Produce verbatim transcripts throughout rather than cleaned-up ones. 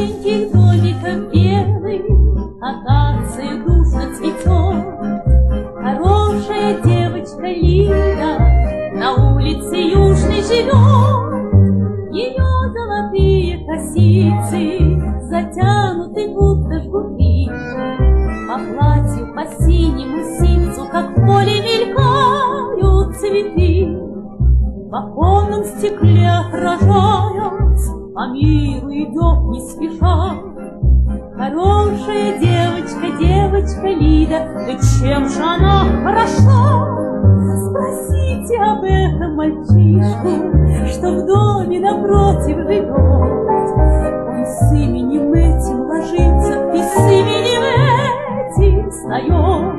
маленьких домиков белых акация душно цветет. Хорошая девочка Лида на улице Южной живет. Ее золотые косицы затянуты будто жгуты. По платью, по синему ситцу, как в поле мелькают цветы. В оконном стекле отражаясь, по миру идет не спеша. Хорошая девочка, девочка Лида, да чем же она хороша? Спросите об этом мальчишку, что в доме напротив живет. Он с именем этим ложится и с именем этим встает.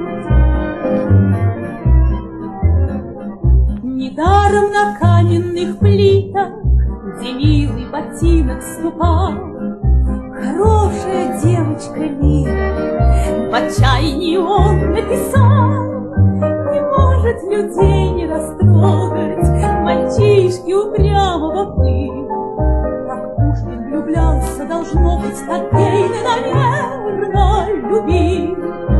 Недаром на каменных плитах, где милый ботинок ступал, хорошая девочка Лида в отчаянии он написал. Не может людей не растрогать мальчишки упрямого пыл. Как Пушкин влюблялся, должно быть, так Гейне, наверно, любил.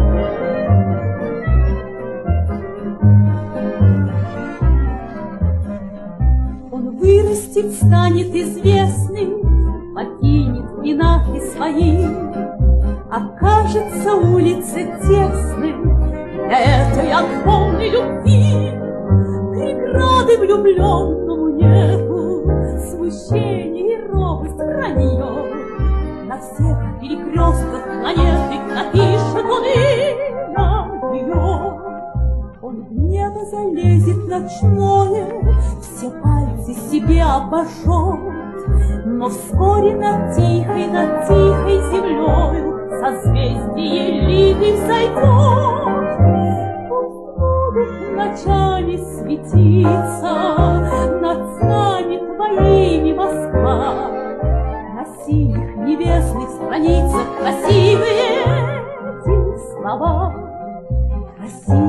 Он вырастет, станет известным, покинет пенаты свои, окажется улица тесной для этой огромной любви. Преграды влюбленному нету, смущение и робость хранит. На всех перекрестках планеты напишет он имя ее. Он в небо залезет ночное, все пальцы себе обожжет, но вскоре над тихой, над тихой землею созвездие Лиды взойдет. Пусть будут ночами светиться над нами твоими Москва. На синих небесных страницах красивые эти слова. Красивые